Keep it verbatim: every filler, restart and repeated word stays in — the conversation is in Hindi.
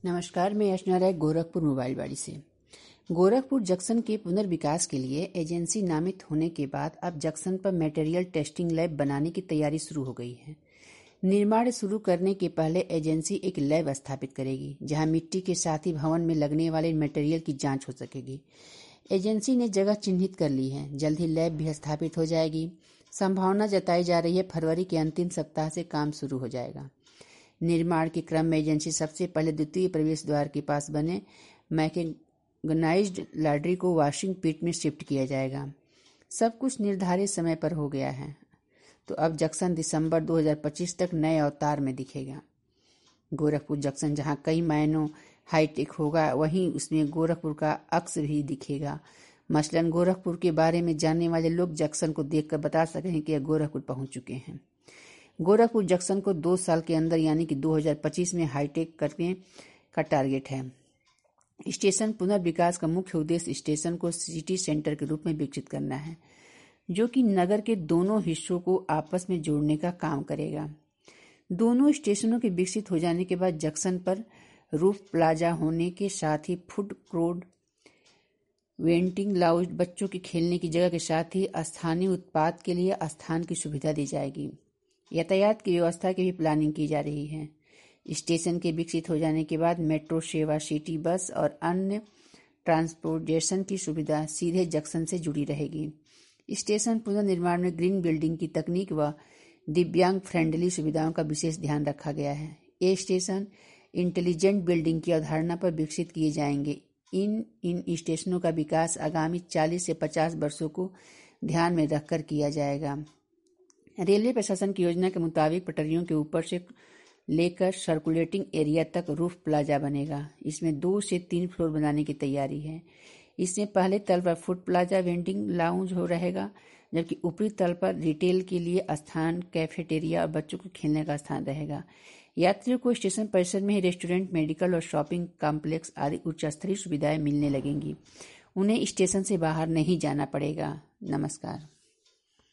नमस्कार, मैं यशना राय गोरखपुर मोबाइल वाड़ी से। गोरखपुर जंक्शन के पुनर्विकास के लिए एजेंसी नामित होने के बाद अब जंक्शन पर मटेरियल टेस्टिंग लैब बनाने की तैयारी शुरू हो गई है। निर्माण शुरू करने के पहले एजेंसी एक लैब स्थापित करेगी, जहां मिट्टी के साथ ही भवन में लगने वाले मटेरियल की जांच हो सकेगी। एजेंसी ने जगह चिन्हित कर ली है, जल्द ही लैब भी स्थापित हो जाएगी। संभावना जताई जा रही है फरवरी के अंतिम सप्ताह से काम शुरू हो जाएगा। निर्माण के क्रम में एजेंसी सबसे पहले द्वितीय प्रवेश द्वार के पास बने मैकेनाइज्ड लॉन्ड्री को वॉशिंग पिट में शिफ्ट किया जाएगा। सब कुछ निर्धारित समय पर हो गया है, तो अब जंक्शन दिसंबर दो हज़ार पच्चीस तक नए अवतार में दिखेगा। गोरखपुर जंक्शन जहां कई मायनों हाईटेक होगा, वहीं उसमें गोरखपुर का अक्स भी दिखेगा। मसलन गोरखपुर के बारे में जानने वाले लोग जंक्शन को देखकर बता सकें कि यह गोरखपुर पहुंच चुके हैं। गोरखपुर जंक्शन को दो साल के अंदर यानी कि दो हज़ार पच्चीस में हाईटेक करने का टारगेट है। स्टेशन पुनर्विकास का मुख्य उद्देश्य स्टेशन को सिटी सेंटर के रूप में विकसित करना है, जो कि नगर के दोनों हिस्सों को आपस में जोड़ने का काम करेगा। दोनों स्टेशनों के विकसित हो जाने के बाद जंक्शन पर रूफ प्लाजा होने के साथ ही फूड कोर्ट, वेंटिंग लाउंज, बच्चों के खेलने की जगह के साथ ही स्थानीय उत्पाद के लिए स्थान की सुविधा दी जाएगी। यातायात की व्यवस्था की भी प्लानिंग की जा रही है। स्टेशन के विकसित हो जाने के बाद मेट्रो सेवा, सिटी बस और अन्य ट्रांसपोर्टेशन की सुविधा सीधे जंक्शन से जुड़ी रहेगी। स्टेशन पुनर्निर्माण में ग्रीन बिल्डिंग की तकनीक व दिव्यांग फ्रेंडली सुविधाओं का विशेष ध्यान रखा गया है। ये स्टेशन इंटेलिजेंट बिल्डिंग की अवधारणा पर विकसित किए जाएंगे। इन इन स्टेशनों का विकास आगामी चालीस से पचास वर्षों को ध्यान में रखकर किया जाएगा। रेलवे प्रशासन की योजना के मुताबिक पटरियों के ऊपर से लेकर सर्कुलेटिंग एरिया तक रूफ प्लाजा बनेगा। इसमें दो से तीन फ्लोर बनाने की तैयारी है। इसमें पहले तल पर फूड प्लाजा, वेंडिंग लाउंज हो रहेगा, जबकि ऊपरी तल पर रिटेल के लिए स्थान, कैफेटेरिया और बच्चों को खेलने का स्थान रहेगा। यात्रियों को स्टेशन परिसर में ही रेस्टोरेंट, मेडिकल और शॉपिंग कॉम्प्लेक्स आदि उच्च स्तरीय सुविधाएं मिलने लगेंगी। उन्हें स्टेशन से बाहर नहीं जाना पड़ेगा। नमस्कार।